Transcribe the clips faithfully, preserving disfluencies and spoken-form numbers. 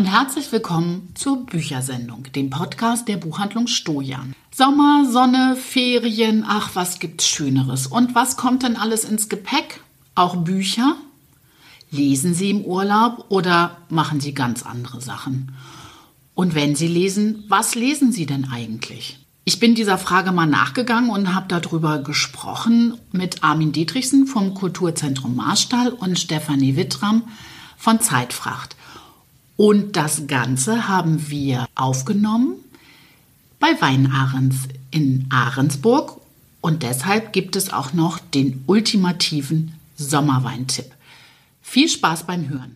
herzlich willkommen zur Büchersendung, dem Podcast der Buchhandlung Stojan. Sommer, Sonne, Ferien, ach, was gibt's Schöneres? Und was kommt denn alles ins Gepäck? Auch Bücher? Lesen Sie im Urlaub oder machen Sie ganz andere Sachen? Und wenn Sie lesen, was lesen Sie denn eigentlich? Ich bin dieser Frage mal nachgegangen und habe darüber gesprochen mit Armin Dietrichsen vom Kulturzentrum Marstall und Stefanie Wittram von Zeitfracht. Und das Ganze haben wir aufgenommen bei Weinahrens in Ahrensburg. Und deshalb gibt es auch noch den ultimativen Sommerweintipp. Viel Spaß beim Hören.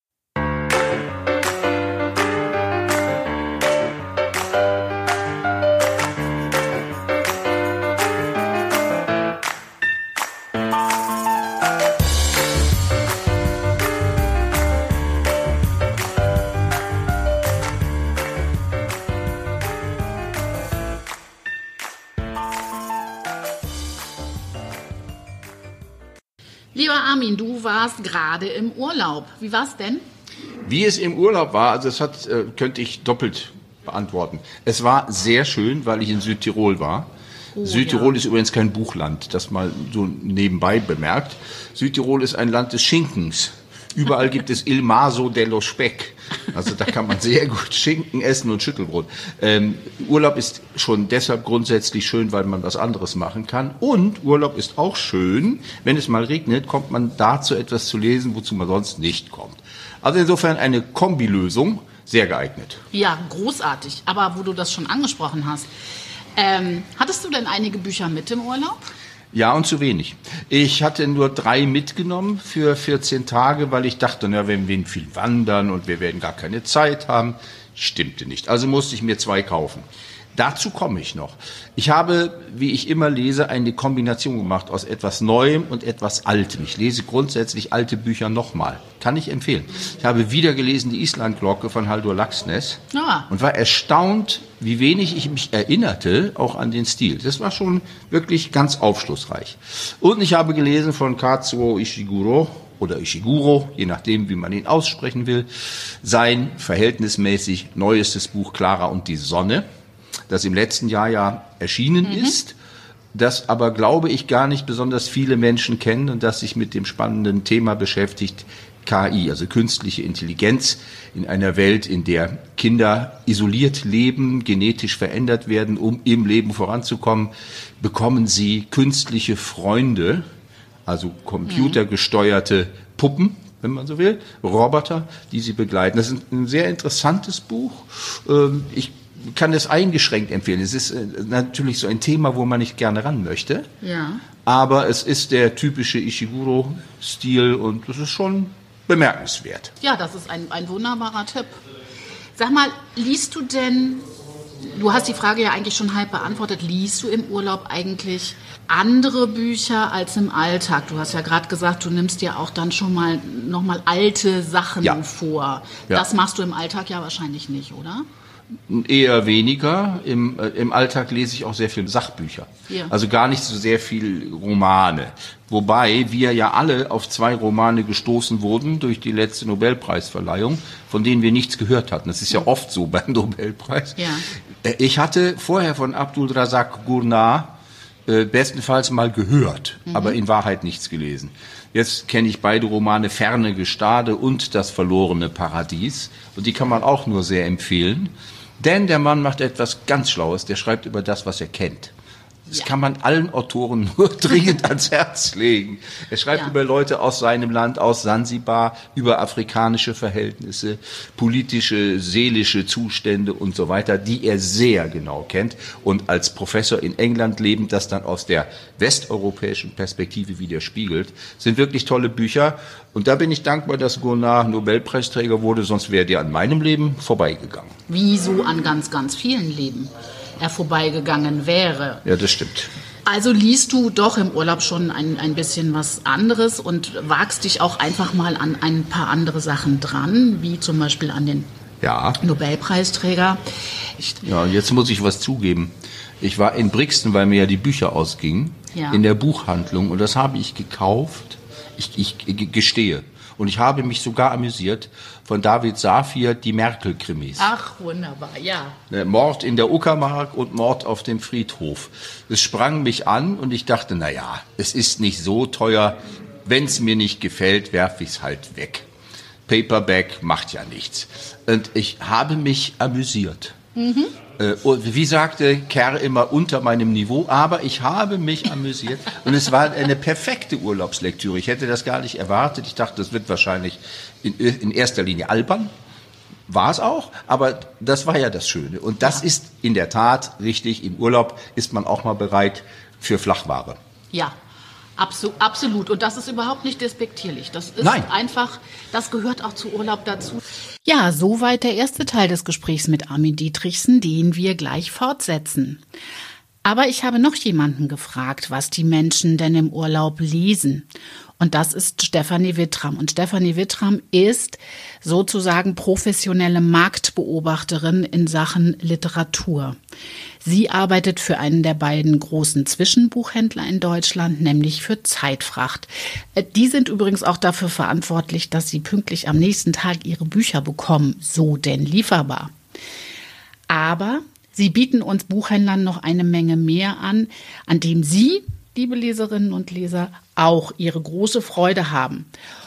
Lieber Armin, du warst gerade im Urlaub. Wie war's denn? Wie es im Urlaub war, also das hat, äh, könnte ich doppelt beantworten. Es war sehr schön, weil ich in Südtirol war. Oh, Südtirol ja. ist übrigens kein Buchland, das mal so nebenbei bemerkt. Südtirol ist ein Land des Schinkens. Überall gibt es Il Maso dello Speck. Also da kann man sehr gut Schinken essen und Schüttelbrot. Ähm, Urlaub ist schon deshalb grundsätzlich schön, weil man was anderes machen kann. Und Urlaub ist auch schön, wenn es mal regnet, kommt man dazu etwas zu lesen, wozu man sonst nicht kommt. Also insofern eine Kombilösung, sehr geeignet. Ja, großartig. Aber wo du das schon angesprochen hast, ähm, hattest du denn einige Bücher mit im Urlaub? Ja, und zu wenig. Ich hatte nur drei mitgenommen für vierzehn Tage, weil ich dachte, na, wir werden viel wandern und wir werden gar keine Zeit haben. Stimmte nicht. Also musste ich mir zwei kaufen. Dazu komme ich noch. Ich habe, wie ich immer lese, eine Kombination gemacht aus etwas Neuem und etwas Altem. Ich lese grundsätzlich alte Bücher nochmal. Kann ich empfehlen. Ich habe wieder gelesen die Islandglocke von Halldór Laxness ah. und war erstaunt, wie wenig ich mich erinnerte, auch an den Stil. Das war schon wirklich ganz aufschlussreich. Und ich habe gelesen von Kazuo Ishiguro oder Ishiguro, je nachdem, wie man ihn aussprechen will, sein verhältnismäßig neuestes Buch Clara und die Sonne, das im letzten Jahr ja erschienen mhm. ist, das aber, glaube ich, gar nicht besonders viele Menschen kennen und das sich mit dem spannenden Thema beschäftigt, K I, also künstliche Intelligenz in einer Welt, in der Kinder isoliert leben, genetisch verändert werden, um im Leben voranzukommen, bekommen sie künstliche Freunde, also computergesteuerte Puppen, wenn man so will, Roboter, die sie begleiten. Das ist ein sehr interessantes Buch. Ich kann es eingeschränkt empfehlen. Es ist natürlich so ein Thema, wo man nicht gerne ran möchte. Ja. Aber es ist der typische Ishiguro-Stil und das ist schon bemerkenswert. Ja, das ist ein, ein wunderbarer Tipp. Sag mal, liest du denn, du hast die Frage ja eigentlich schon halb beantwortet, liest du im Urlaub eigentlich andere Bücher als im Alltag? Du hast ja gerade gesagt, du nimmst dir auch dann schon mal nochmal alte Sachen ja. vor. Ja. Das machst du im Alltag ja wahrscheinlich nicht, oder? Eher weniger. Im, äh, im Alltag lese ich auch sehr viel Sachbücher. Ja. Also gar nicht so sehr viel Romane. Wobei wir ja alle auf zwei Romane gestoßen wurden durch die letzte Nobelpreisverleihung, von denen wir nichts gehört hatten. Das ist ja oft so beim Nobelpreis. Ja. Ich hatte vorher von Abdulrazak Gurnah äh, bestenfalls mal gehört, mhm. aber in Wahrheit nichts gelesen. Jetzt kenne ich beide Romane Ferne Gestade und Das verlorene Paradies. Und die kann man auch nur sehr empfehlen. Denn der Mann macht etwas ganz Schlaues. Der schreibt über das, was er kennt. Das ja. kann man allen Autoren nur dringend ans Herz legen. Er schreibt ja. über Leute aus seinem Land, aus Sansibar, über afrikanische Verhältnisse, politische, seelische Zustände und so weiter, die er sehr genau kennt. Und als Professor in England lebend, das dann aus der westeuropäischen Perspektive widerspiegelt, sind wirklich tolle Bücher. Und da bin ich dankbar, dass Gurnah Nobelpreisträger wurde, sonst wäre der an meinem Leben vorbeigegangen. Wie so an ganz, ganz vielen Leben er vorbeigegangen wäre. Ja, das stimmt. Also liest du doch im Urlaub schon ein, ein bisschen was anderes und wagst dich auch einfach mal an ein paar andere Sachen dran, wie zum Beispiel an den ja. Nobelpreisträger. Ich, ja, jetzt muss ich was zugeben. Ich war in Brixen, weil mir ja die Bücher ausgingen, ja. in der Buchhandlung und das habe ich gekauft. Ich, ich, ich gestehe. Und ich habe mich sogar amüsiert von David Safir, die Merkel-Krimis. Ach, wunderbar, ja. Mord in der Uckermark und Mord auf dem Friedhof. Es sprang mich an und ich dachte, na ja, es ist nicht so teuer. Wenn es mir nicht gefällt, werfe ich es halt weg. Paperback macht ja nichts. Und ich habe mich amüsiert. Mhm. Äh, wie sagte Kerr immer, unter meinem Niveau, aber ich habe mich amüsiert und es war eine perfekte Urlaubslektüre. Ich hätte das gar nicht erwartet. Ich dachte, das wird wahrscheinlich in, in erster Linie albern. War es auch, aber das war ja das Schöne. Und das ja. ist in der Tat richtig. Im Urlaub ist man auch mal bereit für Flachware. Ja. Absolut, absolut. Und das ist überhaupt nicht despektierlich. Das ist Nein. einfach, das gehört auch zu Urlaub dazu. Ja, soweit der erste Teil des Gesprächs mit Armin Dietrichsen, den wir gleich fortsetzen. Aber ich habe noch jemanden gefragt, was die Menschen denn im Urlaub lesen. Und das ist Stefanie Wittram. Und Stefanie Wittram ist sozusagen professionelle Marktbeobachterin in Sachen Literatur. Sie arbeitet für einen der beiden großen Zwischenbuchhändler in Deutschland, nämlich für Zeitfracht. Die sind übrigens auch dafür verantwortlich, dass Sie pünktlich am nächsten Tag Ihre Bücher bekommen, so denn lieferbar. Aber Sie bieten uns Buchhändlern noch eine Menge mehr an, an dem Sie, liebe Leserinnen und Leser, auch Ihre große Freude haben.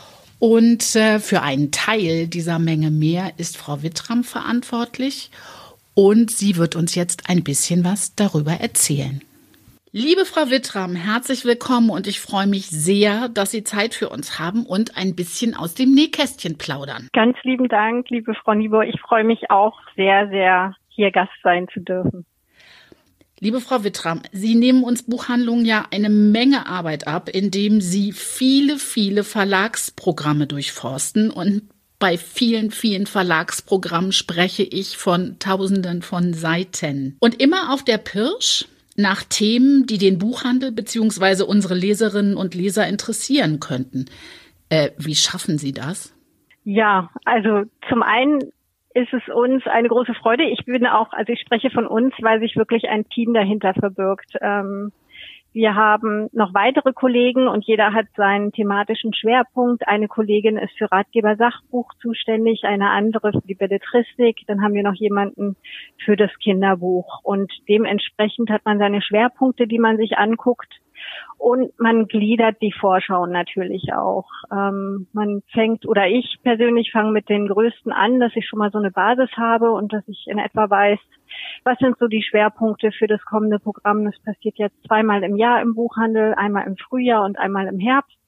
Und äh, für einen Teil dieser Menge mehr ist Frau Wittram verantwortlich. Und sie wird uns jetzt ein bisschen was darüber erzählen. Liebe Frau Wittram, herzlich willkommen und ich freue mich sehr, dass Sie Zeit für uns haben und ein bisschen aus dem Nähkästchen plaudern. Ganz lieben Dank, liebe Frau Niebuhr. Ich freue mich auch sehr, sehr, hier Gast sein zu dürfen. Liebe Frau Wittram, Sie nehmen uns Buchhandlungen ja eine Menge Arbeit ab, indem Sie viele, viele Verlagsprogramme durchforsten und bei vielen, vielen Verlagsprogrammen spreche ich von Tausenden von Seiten. Und immer auf der Pirsch nach Themen, die den Buchhandel bzw. unsere Leserinnen und Leser interessieren könnten. Äh, wie schaffen Sie das? Ja, also zum einen ist es uns eine große Freude. Ich bin auch, also ich spreche von uns, weil sich wirklich ein Team dahinter verbirgt. Ähm, Wir haben noch weitere Kollegen und jeder hat seinen thematischen Schwerpunkt. Eine Kollegin ist für Ratgeber Sachbuch zuständig, eine andere für die Belletristik. Dann haben wir noch jemanden für das Kinderbuch. Und dementsprechend hat man seine Schwerpunkte, die man sich anguckt. Und man gliedert die Vorschau natürlich auch. Ähm, man fängt, oder ich persönlich fange mit den größten an, dass ich schon mal so eine Basis habe und dass ich in etwa weiß, was sind so die Schwerpunkte für das kommende Programm. Das passiert jetzt zweimal im Jahr im Buchhandel, einmal im Frühjahr und einmal im Herbst.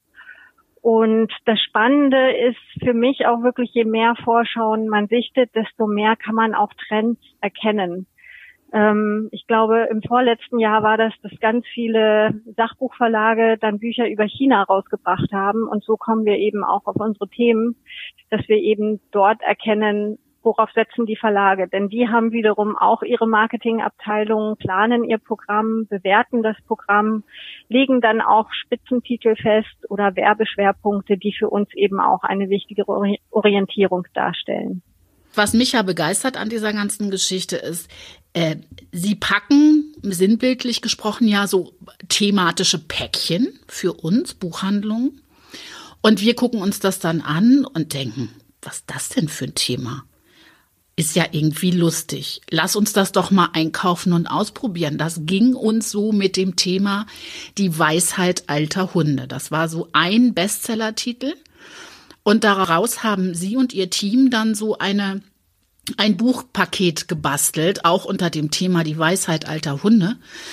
Und das Spannende ist für mich auch wirklich, je mehr Vorschauen man sichtet, desto mehr kann man auch Trends erkennen. Ähm, ich glaube, im vorletzten Jahr war das, dass ganz viele Sachbuchverlage dann Bücher über China rausgebracht haben. Und so kommen wir eben auch auf unsere Themen, dass wir eben dort erkennen, worauf setzen die Verlage. Denn die haben wiederum auch ihre Marketingabteilungen, planen ihr Programm, bewerten das Programm, legen dann auch Spitzentitel fest oder Werbeschwerpunkte, die für uns eben auch eine wichtige Orientierung darstellen. Was mich ja begeistert an dieser ganzen Geschichte ist, äh, Sie packen, sinnbildlich gesprochen, ja so thematische Päckchen für uns, Buchhandlungen. Und wir gucken uns das dann an und denken, was ist das denn für ein Thema? Ist ja irgendwie lustig. Lass uns das doch mal einkaufen und ausprobieren. Das ging uns so mit dem Thema Die Weisheit alter Hunde. Das war so ein Bestsellertitel. Und daraus haben Sie und Ihr Team dann so eine, ein Buchpaket gebastelt, auch unter dem Thema Die Weisheit alter Hunde.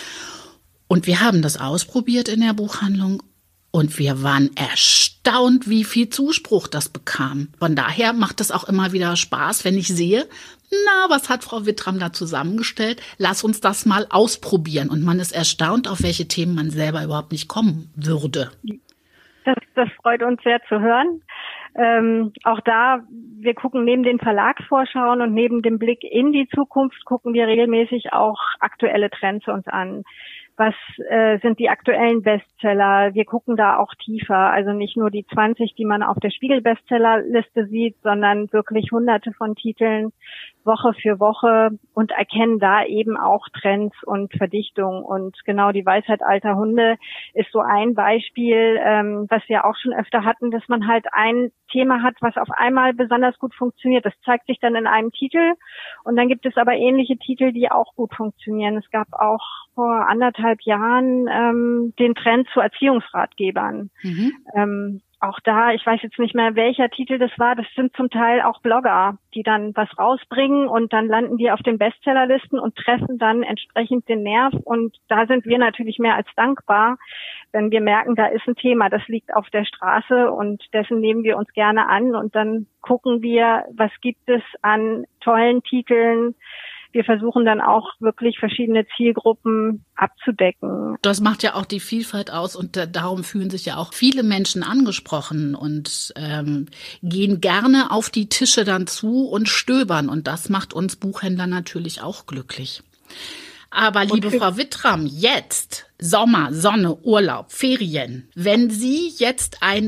Und wir haben das ausprobiert in der Buchhandlung und wir waren erstaunt, wie viel Zuspruch das bekam. Von daher macht es auch immer wieder Spaß, wenn ich sehe, na, was hat Frau Wittram da zusammengestellt? Lass uns das mal ausprobieren. Und man ist erstaunt, auf welche Themen man selber überhaupt nicht kommen würde. Das, das freut uns sehr zu hören. Ähm, auch da, wir gucken neben den Verlagsvorschauen und neben dem Blick in die Zukunft, gucken wir regelmäßig auch aktuelle Trends uns an. Was äh, sind die aktuellen Bestseller? Wir gucken da auch tiefer, also nicht nur die zwanzig, die man auf der Spiegel-Bestsellerliste sieht, sondern wirklich hunderte von Titeln Woche für Woche und erkennen da eben auch Trends und Verdichtung. Und genau die Weisheit alter Hunde ist so ein Beispiel, ähm, was wir auch schon öfter hatten, dass man halt ein Thema hat, was auf einmal besonders gut funktioniert. Das zeigt sich dann in einem Titel und dann gibt es aber ähnliche Titel, die auch gut funktionieren. Es gab auch vor anderthalb Jahren ähm, den Trend zu Erziehungsratgebern. Mhm. Ähm, auch da, ich weiß jetzt nicht mehr, welcher Titel das war, das sind zum Teil auch Blogger, die dann was rausbringen und dann landen die auf den Bestsellerlisten und treffen dann entsprechend den Nerv. Und da sind wir natürlich mehr als dankbar, wenn wir merken, da ist ein Thema, das liegt auf der Straße und dessen nehmen wir uns gerne an und dann gucken wir, was gibt es an tollen Titeln. Wir versuchen dann auch wirklich verschiedene Zielgruppen abzudecken. Das macht ja auch die Vielfalt aus und äh, darum fühlen sich ja auch viele Menschen angesprochen und ähm, gehen gerne auf die Tische dann zu und stöbern. Und das macht uns Buchhändler natürlich auch glücklich. Aber liebe Frau Wittram, jetzt Sommer, Sonne, Urlaub, Ferien. Wenn Sie jetzt ein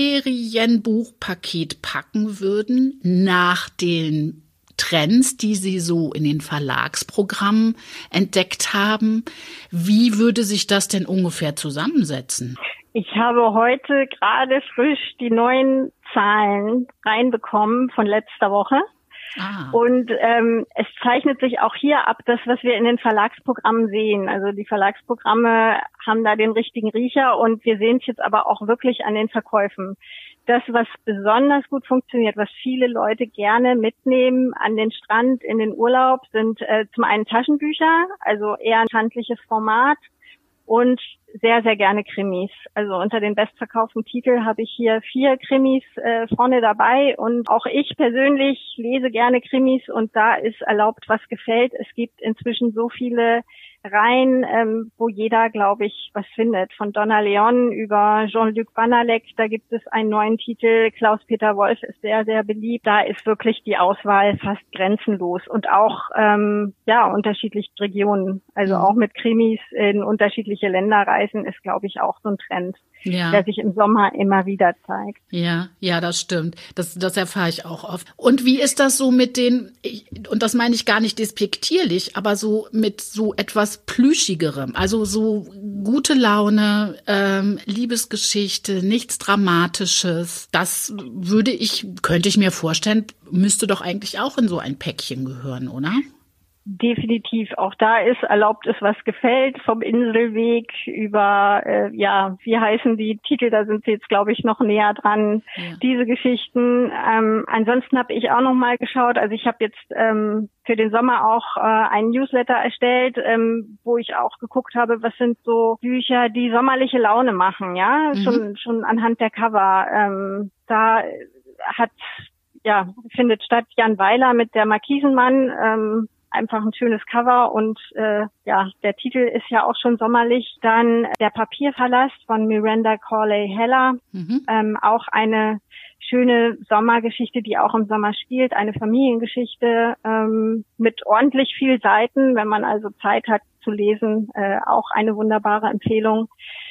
Ferienbuchpaket packen würden nach den Trends, die Sie so in den Verlagsprogrammen entdeckt haben, wie würde sich das denn ungefähr zusammensetzen? Ich habe heute gerade frisch die neuen Zahlen reinbekommen von letzter Woche. Ah. Und ähm, es zeichnet sich auch hier ab, das, was wir in den Verlagsprogrammen sehen. Also die Verlagsprogramme haben da den richtigen Riecher und wir sehen es jetzt aber auch wirklich an den Verkäufen. Das, was besonders gut funktioniert, was viele Leute gerne mitnehmen an den Strand, in den Urlaub, sind äh, zum einen Taschenbücher, also eher ein handliches Format und sehr, sehr gerne Krimis. Also unter den bestverkauften Titeln habe ich hier vier Krimis äh, vorne dabei und auch ich persönlich lese gerne Krimis und da ist erlaubt, was gefällt. Es gibt inzwischen so viele Reihen, ähm, wo jeder, glaube ich, was findet. Von Donna Leon über Jean-Luc Banalek, da gibt es einen neuen Titel. Klaus-Peter Wolf ist sehr, sehr beliebt. Da ist wirklich die Auswahl fast grenzenlos und auch ähm, ja unterschiedliche Regionen. Also auch mit Krimis in unterschiedliche Länder reisen ist, glaube ich, auch so ein Trend, ja, der sich im Sommer immer wieder zeigt. Ja, ja, das stimmt. Das, das erfahre ich auch oft. Und wie ist das so mit den, und das meine ich gar nicht despektierlich, aber so mit so etwas Plüschigerem, also so gute Laune, ähm, Liebesgeschichte, nichts Dramatisches. Das würde ich, könnte ich mir vorstellen, müsste doch eigentlich auch in so ein Päckchen gehören, oder? Definitiv. Auch da ist erlaubt es, was gefällt, vom Inselweg über, äh, ja, wie heißen die Titel, da sind Sie jetzt, glaube ich, noch näher dran, ja. Diese Geschichten. Ähm, ansonsten habe ich auch noch mal geschaut, also ich habe jetzt ähm, für den Sommer auch äh, einen Newsletter erstellt, ähm, wo ich auch geguckt habe, was sind so Bücher, die sommerliche Laune machen, ja, mhm. schon schon anhand der Cover. Ähm, da hat, ja, findet statt Jan Weiler mit der Markisenmann, ähm, einfach ein schönes Cover und äh, ja, der Titel ist ja auch schon sommerlich. Dann Der Papierpalast von Miranda Corley Heller, mhm. ähm, auch eine schöne Sommergeschichte, die auch im Sommer spielt, eine Familiengeschichte ähm, mit ordentlich viel Seiten, wenn man also Zeit hat zu lesen, äh, auch eine wunderbare Empfehlung.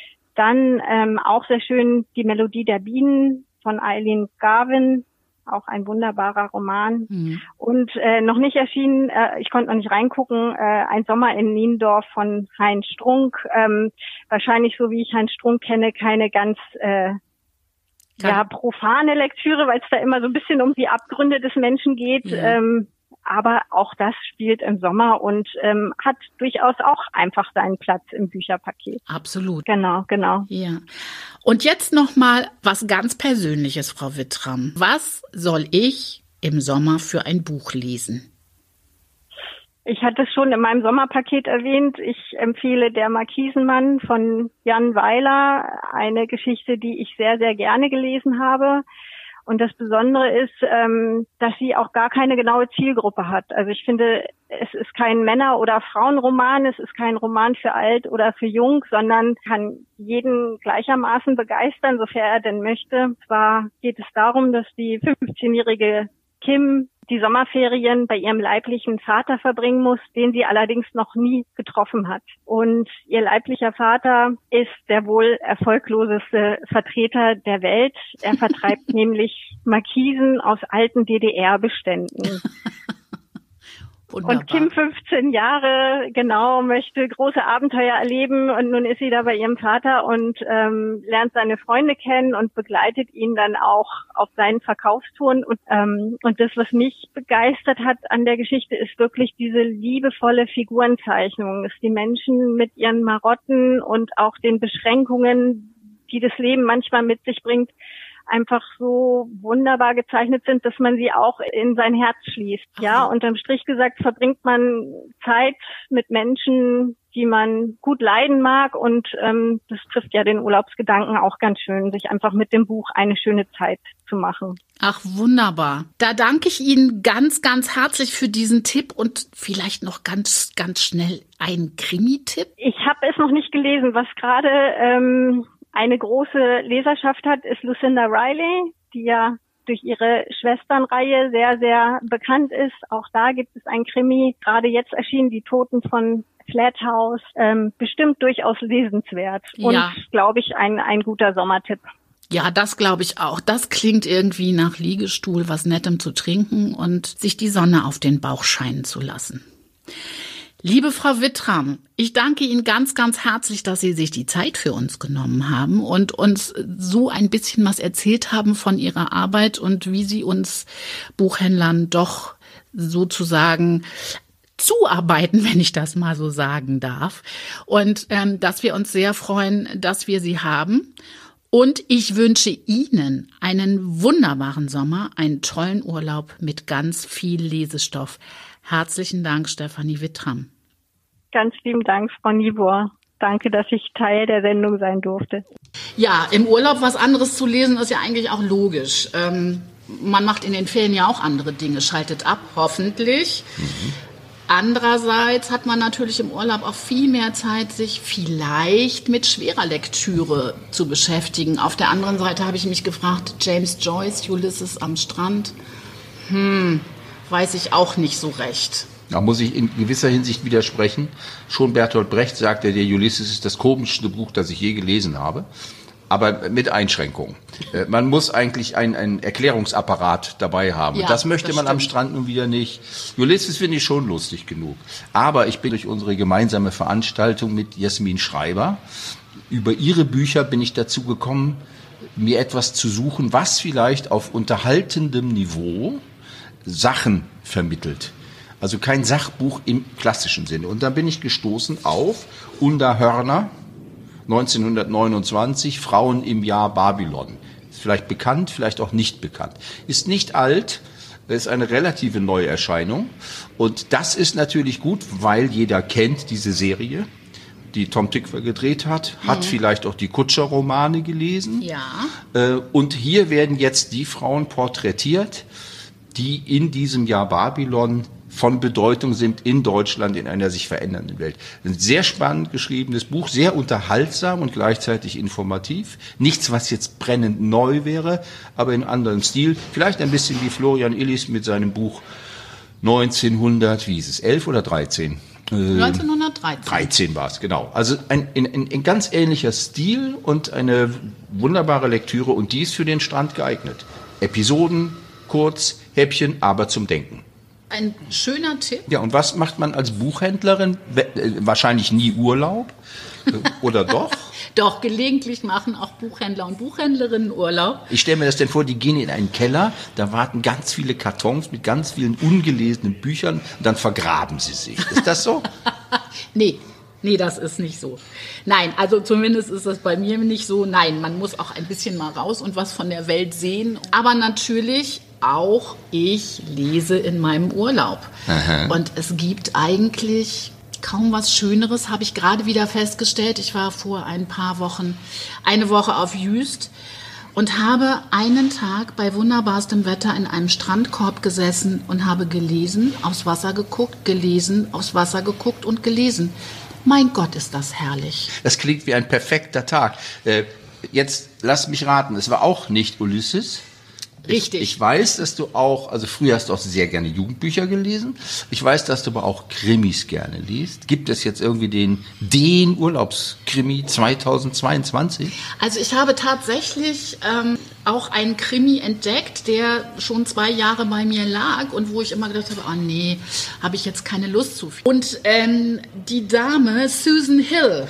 Dann ähm, auch sehr schön Die Melodie der Bienen von Eileen Garvin, auch ein wunderbarer Roman. Mhm. Und äh, noch nicht erschienen, äh, ich konnte noch nicht reingucken, äh, Ein Sommer in Niendorf von Heinz Strunk. Ähm, wahrscheinlich, so wie ich Heinz Strunk kenne, keine ganz äh, ja profane Lektüre, weil es da immer so ein bisschen um die Abgründe des Menschen geht. Ja. Ähm, aber auch das spielt im Sommer und ähm, hat durchaus auch einfach seinen Platz im Bücherpaket. Absolut. Genau, genau. Ja. Und jetzt noch mal was ganz Persönliches, Frau Wittram. Was soll ich im Sommer für ein Buch lesen? Ich hatte es schon in meinem Sommerpaket erwähnt. Ich empfehle Der Markisenmann von Jan Weiler, eine Geschichte, die ich sehr, sehr gerne gelesen habe. Und das Besondere ist, ähm, dass sie auch gar keine genaue Zielgruppe hat. Also ich finde, es ist kein Männer- oder Frauenroman, es ist kein Roman für alt oder für jung, sondern kann jeden gleichermaßen begeistern, sofern er denn möchte. Zwar geht es darum, dass die fünfzehnjährige Kim die Sommerferien bei ihrem leiblichen Vater verbringen muss, den sie allerdings noch nie getroffen hat. Und ihr leiblicher Vater ist der wohl erfolgloseste Vertreter der Welt. Er vertreibt nämlich Markisen aus alten D D R-Beständen. Wunderbar. Und Kim, fünfzehn Jahre, genau, möchte große Abenteuer erleben und nun ist sie da bei ihrem Vater und ähm, lernt seine Freunde kennen und begleitet ihn dann auch auf seinen Verkaufstouren. Und, ähm, und das, was mich begeistert hat an der Geschichte, ist wirklich diese liebevolle Figurenzeichnung, dass die Menschen mit ihren Marotten und auch den Beschränkungen, die das Leben manchmal mit sich bringt, einfach so wunderbar gezeichnet sind, dass man sie auch in sein Herz schließt. Ja, unterm Strich gesagt verbringt man Zeit mit Menschen, die man gut leiden mag und ähm, das trifft ja den Urlaubsgedanken auch ganz schön, sich einfach mit dem Buch eine schöne Zeit zu machen. Ach, wunderbar. Da danke ich Ihnen ganz, ganz herzlich für diesen Tipp und vielleicht noch ganz, ganz schnell ein Krimi-Tipp. Ich habe es noch nicht gelesen, was gerade ähm, eine große Leserschaft hat, ist Lucinda Riley, die ja durch ihre Schwesternreihe sehr, sehr bekannt ist. Auch da gibt es ein Krimi, gerade jetzt erschienen, Die Toten von Flathouse, ähm, bestimmt durchaus lesenswert. Und, ja, glaube ich, ein, ein guter Sommertipp. Ja, das glaube ich auch. Das klingt irgendwie nach Liegestuhl, was Nettem zu trinken und sich die Sonne auf den Bauch scheinen zu lassen. Liebe Frau Wittram, ich danke Ihnen ganz, ganz herzlich, dass Sie sich die Zeit für uns genommen haben und uns so ein bisschen was erzählt haben von Ihrer Arbeit und wie Sie uns Buchhändlern doch sozusagen zuarbeiten, wenn ich das mal so sagen darf. Und ähm, dass wir uns sehr freuen, dass wir Sie haben. Und ich wünsche Ihnen einen wunderbaren Sommer, einen tollen Urlaub mit ganz viel Lesestoff. Herzlichen Dank, Stefanie Wittram. Ganz lieben Dank, Frau Niebuhr. Danke, dass ich Teil der Sendung sein durfte. Ja, im Urlaub was anderes zu lesen, ist ja eigentlich auch logisch. Ähm, man macht in den Ferien ja auch andere Dinge, schaltet ab, hoffentlich. Mhm. Andererseits hat man natürlich im Urlaub auch viel mehr Zeit, sich vielleicht mit schwerer Lektüre zu beschäftigen. Auf der anderen Seite habe ich mich gefragt, James Joyce, Ulysses am Strand, hm, weiß ich auch nicht so recht. Da muss ich in gewisser Hinsicht widersprechen. Schon Bertolt Brecht sagte, der Ulysses ist das komischste Buch, das ich je gelesen habe. Aber mit Einschränkungen. Man muss eigentlich einen, einen Erklärungsapparat dabei haben. Ja, das möchte das man stimmt. am Strand nun wieder nicht. Ulysses finde ich schon lustig genug. Aber ich bin durch unsere gemeinsame Veranstaltung mit Jasmin Schreiber, über ihre Bücher bin ich dazu gekommen, mir etwas zu suchen, was vielleicht auf unterhaltendem Niveau Sachen vermittelt. Also kein Sachbuch im klassischen Sinne. Und dann bin ich gestoßen auf Unda Hörner, neunzehnhundertneunundzwanzig, Frauen im Jahr Babylon. Ist vielleicht bekannt, vielleicht auch nicht bekannt. Ist nicht alt, ist eine relative Neuerscheinung. Und das ist natürlich gut, weil jeder kennt diese Serie, die Tom Tykwer gedreht hat, hat mhm. vielleicht auch die Kutscher-Romane gelesen. Ja. Und hier werden jetzt die Frauen porträtiert, die in diesem Jahr Babylon von Bedeutung sind in Deutschland, in einer sich verändernden Welt. Ein sehr spannend geschriebenes Buch, sehr unterhaltsam und gleichzeitig informativ. Nichts, was jetzt brennend neu wäre, aber in anderem Stil. Vielleicht ein bisschen wie Florian Illis mit seinem Buch neunzehnhundert, wie hieß es, elf oder dreizehn? neunzehnhundertdreizehn. dreizehn war es, genau. Also ein, ein, ein ganz ähnlicher Stil und eine wunderbare Lektüre und die ist für den Strand geeignet. Episoden, kurz, Häppchen, aber zum Denken. Ein schöner Tipp. Ja, und was macht man als Buchhändlerin? Wahrscheinlich nie Urlaub. Oder doch? Doch, gelegentlich machen auch Buchhändler und Buchhändlerinnen Urlaub. Ich stelle mir das denn vor, die gehen in einen Keller, da warten ganz viele Kartons mit ganz vielen ungelesenen Büchern und dann vergraben sie sich. Ist das so? Nee. Nee, das ist nicht so. Nein, also zumindest ist das bei mir nicht so. Nein, man muss auch ein bisschen mal raus und was von der Welt sehen. Aber natürlich auch ich lese in meinem Urlaub. Aha. Und es gibt eigentlich kaum was Schöneres, habe ich gerade wieder festgestellt. Ich war vor ein paar Wochen, eine Woche auf Jüst und habe einen Tag bei wunderbarstem Wetter in einem Strandkorb gesessen und habe gelesen, aufs Wasser geguckt, gelesen, aufs Wasser geguckt und gelesen. Mein Gott, ist das herrlich. Das klingt wie ein perfekter Tag. Äh, jetzt lass mich raten, es war auch nicht Ulysses. Richtig. Ich, ich weiß, dass du auch, also früher hast du auch sehr gerne Jugendbücher gelesen. Ich weiß, dass du aber auch Krimis gerne liest. Gibt es jetzt irgendwie den, den Urlaubskrimi zweitausendzweiundzwanzig? Also ich habe tatsächlich ähm, auch einen Krimi entdeckt, der schon zwei Jahre bei mir lag und wo ich immer gedacht habe, oh nee, habe ich jetzt keine Lust zu. Und ähm, die Dame Susan Hill,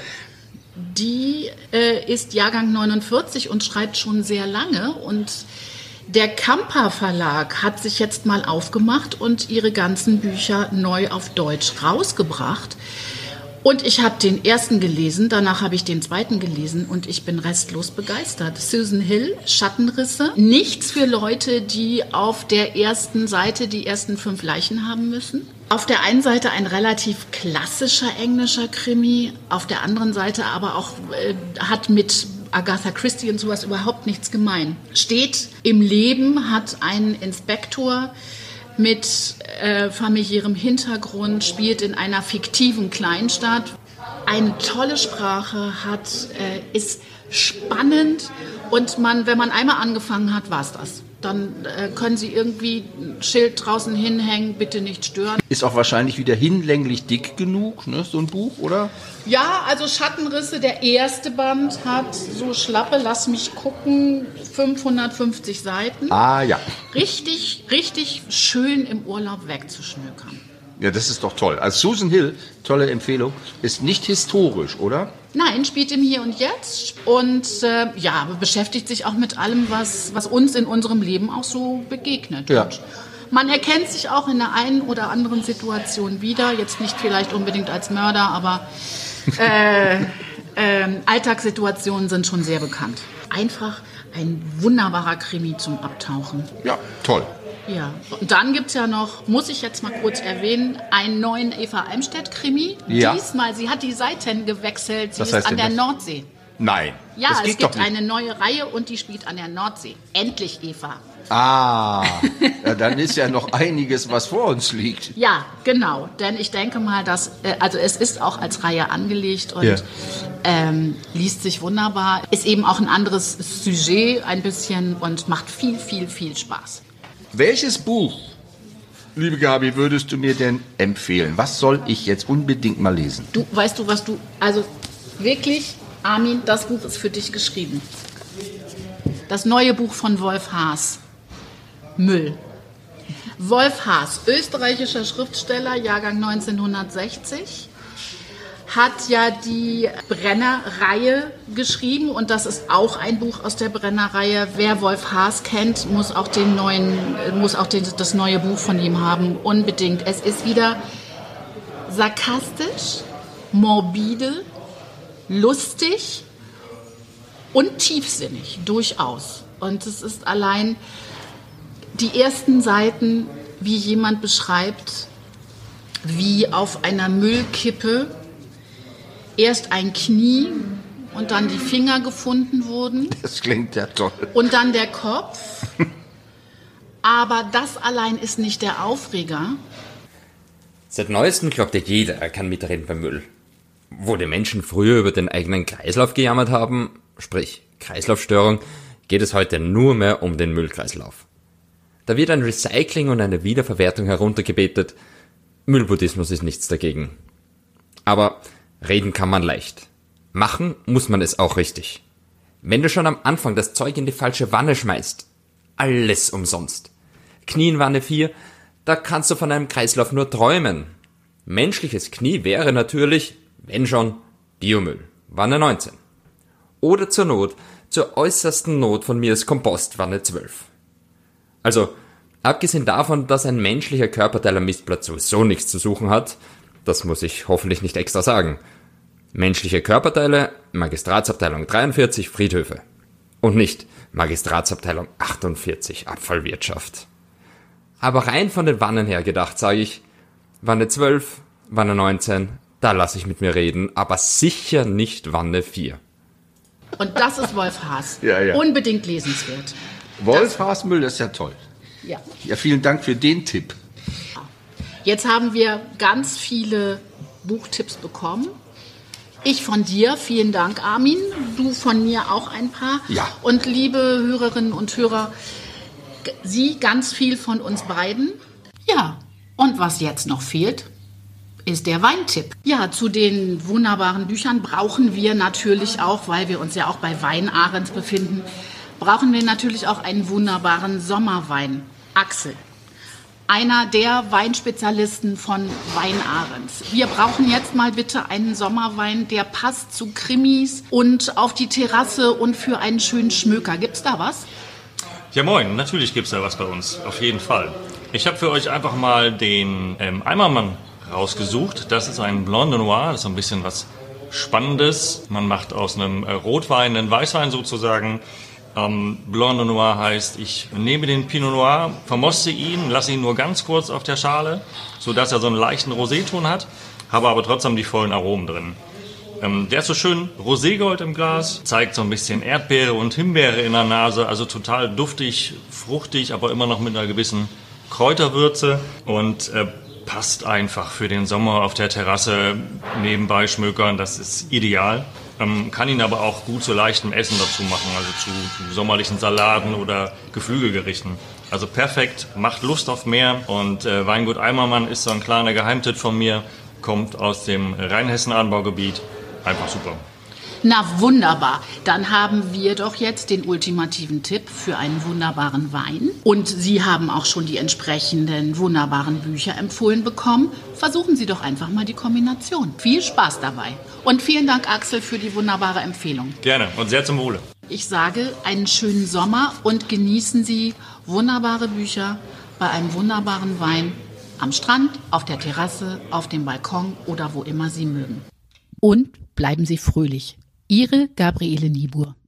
die äh, ist Jahrgang neunundvierzig und schreibt schon sehr lange. Und der Kamper Verlag hat sich jetzt mal aufgemacht und ihre ganzen Bücher neu auf Deutsch rausgebracht. Und ich habe den ersten gelesen, danach habe ich den zweiten gelesen und ich bin restlos begeistert. Susan Hill, Schattenrisse. Nichts für Leute, die auf der ersten Seite die ersten fünf Leichen haben müssen. Auf der einen Seite ein relativ klassischer englischer Krimi, auf der anderen Seite aber auch äh, hat mit Agatha Christie und sowas überhaupt nichts gemein. Steht im Leben, hat einen Inspektor mit äh, familiärem Hintergrund, spielt in einer fiktiven Kleinstadt. Eine tolle Sprache, hat, äh, ist spannend und man, wenn man einmal angefangen hat, war's das. Dann äh, können Sie irgendwie ein Schild draußen hinhängen, bitte nicht stören. Ist auch wahrscheinlich wieder hinlänglich dick genug, ne, so ein Buch, oder? Ja, also Schattenrisse, der erste Band hat so schlappe, lass mich gucken, fünfhundertfünfzig Seiten. Ah, ja. Richtig, richtig schön im Urlaub wegzuschnökern. Ja, das ist doch toll. Also Susan Hill, tolle Empfehlung, ist nicht historisch, oder? Nein, spielt im Hier und Jetzt und äh, ja, beschäftigt sich auch mit allem, was, was uns in unserem Leben auch so begegnet. Ja. Und man erkennt sich auch in der einen oder anderen Situation wieder, jetzt nicht vielleicht unbedingt als Mörder, aber äh, äh, Alltagssituationen sind schon sehr bekannt. Einfach ein wunderbarer Krimi zum Abtauchen. Ja, toll. Ja, und dann gibt es ja noch, muss ich jetzt mal kurz erwähnen, einen neuen Eva Eimstedt-Krimi. Ja. Diesmal, sie hat die Seiten gewechselt, sie Was ist heißt an denn der das? Nordsee. Nein, Ja, das es geht gibt doch nicht. eine neue Reihe und die spielt an der Nordsee. Endlich, Eva. Ah, ja, dann ist ja noch einiges, was vor uns liegt. Ja, genau, denn ich denke mal, dass, äh, also es ist auch als Reihe angelegt und Ja. ähm, liest sich wunderbar, ist eben auch ein anderes Sujet ein bisschen und macht viel, viel, viel Spaß. Welches Buch, liebe Gabi, würdest du mir denn empfehlen? Was soll ich jetzt unbedingt mal lesen? Du, weißt du, was du, also wirklich, Armin, das Buch ist für dich geschrieben. Das neue Buch von Wolf Haas, Müll. Wolf Haas, österreichischer Schriftsteller, Jahrgang neunzehnhundertsechzig, hat ja die Brenner-Reihe geschrieben und das ist auch ein Buch aus der Brenner-Reihe. Wer Wolf Haas kennt, muss auch, den neuen, muss auch den, das neue Buch von ihm haben, unbedingt. Es ist wieder sarkastisch, morbide, lustig und tiefsinnig, durchaus. Und es ist allein die ersten Seiten, wie jemand beschreibt, wie auf einer Müllkippe erst ein Knie und dann die Finger gefunden wurden. Das klingt ja toll. Und dann der Kopf. Aber das allein ist nicht der Aufreger. Seit Neuestem glaubte jeder, er kann mitreden beim Müll. Wo die Menschen früher über den eigenen Kreislauf gejammert haben, sprich Kreislaufstörung, geht es heute nur mehr um den Müllkreislauf. Da wird ein Recycling und eine Wiederverwertung heruntergebetet. Müllbuddhismus ist nichts dagegen. Aber reden kann man leicht. Machen muss man es auch richtig. Wenn du schon am Anfang das Zeug in die falsche Wanne schmeißt, alles umsonst. Knie in Wanne vier, da kannst du von einem Kreislauf nur träumen. Menschliches Knie wäre natürlich, wenn schon, Biomüll, Wanne neunzehn. Oder zur Not, zur äußersten Not von mir ist Kompost, Wanne zwölf. Also, abgesehen davon, dass ein menschlicher Körperteil am Mistplatz sowieso nichts zu suchen hat, das muss ich hoffentlich nicht extra sagen. Menschliche Körperteile, Magistratsabteilung dreiundvierzig, Friedhöfe. Und nicht Magistratsabteilung achtundvierzig, Abfallwirtschaft. Aber rein von den Wannen her gedacht, sage ich, Wanne zwölf, Wanne neunzehn, da lasse ich mit mir reden, aber sicher nicht Wanne vier. Und das ist Wolf Haas. Ja, ja. Unbedingt lesenswert. Wolf Haas Müll, das ist ja toll. Ja. Ja, vielen Dank für den Tipp. Jetzt haben wir ganz viele Buchtipps bekommen. Ich von dir, vielen Dank, Armin. Du von mir auch ein paar. Ja. Und liebe Hörerinnen und Hörer, Sie ganz viel von uns beiden. Ja, und was jetzt noch fehlt, ist der Weintipp. Ja, zu den wunderbaren Büchern brauchen wir natürlich auch, weil wir uns ja auch bei Weinahrens befinden, brauchen wir natürlich auch einen wunderbaren Sommerwein. Axel, einer der Weinspezialisten von Weinahrens. Wir brauchen jetzt mal bitte einen Sommerwein, der passt zu Krimis und auf die Terrasse und für einen schönen Schmöker. Gibt's da was? Ja moin, natürlich gibt's da was bei uns, auf jeden Fall. Ich habe für euch einfach mal den ähm, Eimermann rausgesucht. Das ist ein Blanc de Noir, das ist so ein bisschen was Spannendes. Man macht aus einem äh, Rotwein einen Weißwein sozusagen. Ähm, Blanc de Noir heißt, ich nehme den Pinot Noir, vermoste ihn, lasse ihn nur ganz kurz auf der Schale, sodass er so einen leichten Roséton hat, habe aber trotzdem die vollen Aromen drin. Ähm, der ist so schön Roségold im Glas, zeigt so ein bisschen Erdbeere und Himbeere in der Nase, also total duftig, fruchtig, aber immer noch mit einer gewissen Kräuterwürze und äh, passt einfach für den Sommer auf der Terrasse nebenbei schmökern, das ist ideal. Ähm, kann ihn aber auch gut zu leichtem Essen dazu machen, also zu, zu sommerlichen Salaten oder Geflügelgerichten. Also perfekt, macht Lust auf mehr und äh, Weingut Eimermann ist so ein kleiner Geheimtipp von mir, kommt aus dem Rheinhessen-Anbaugebiet, einfach super. Na wunderbar, dann haben wir doch jetzt den ultimativen Tipp für einen wunderbaren Wein. Und Sie haben auch schon die entsprechenden wunderbaren Bücher empfohlen bekommen. Versuchen Sie doch einfach mal die Kombination. Viel Spaß dabei. Und vielen Dank, Axel, für die wunderbare Empfehlung. Gerne und sehr zum Wohle. Ich sage einen schönen Sommer und genießen Sie wunderbare Bücher bei einem wunderbaren Wein am Strand, auf der Terrasse, auf dem Balkon oder wo immer Sie mögen. Und bleiben Sie fröhlich. Ihre Gabriele Niebuhr.